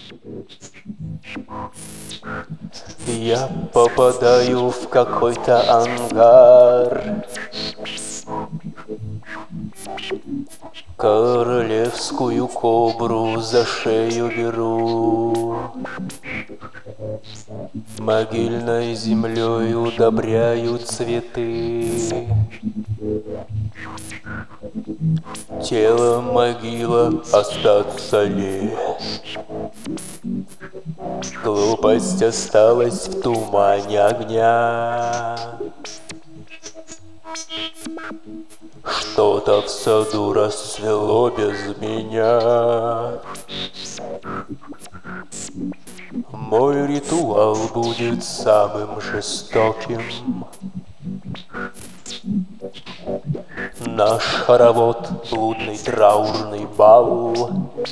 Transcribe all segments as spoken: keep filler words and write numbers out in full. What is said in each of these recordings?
Я попадаю в какой-то ангар, королевскую кобру за шею беру, могильной землей удобряю цветы. Тело могила, остаться ли? Глупость осталась в тумане огня. Что-то в саду расцвело без меня. Мой ритуал будет самым жестоким. Наш хоровод — блудный траурный бал.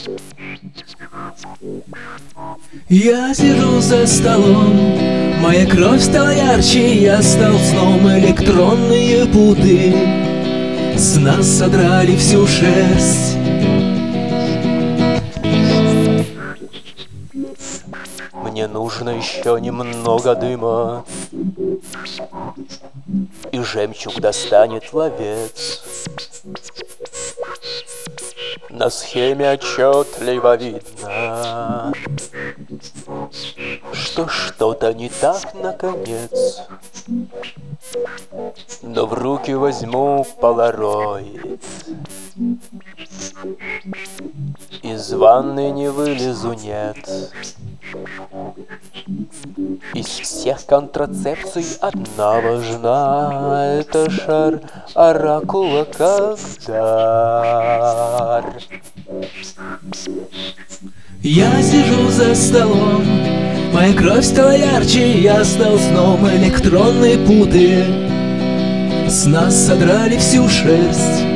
Я сижу за столом, моя кровь стала ярче, я стал сном. Электронные путы с нас содрали всю шерсть. Мне нужно еще немного дыма, и жемчуг достанет ловец. На схеме отчетливо видно, что что-то не так наконец. Но в руки возьму полароид, из ванны не вылезу, нет. Из всех контрацепций одна важна, это шар оракула как дар. Я сижу за столом, моя кровь стала ярче, я стал сном. Электронные путы с нас содрали всю шерсть.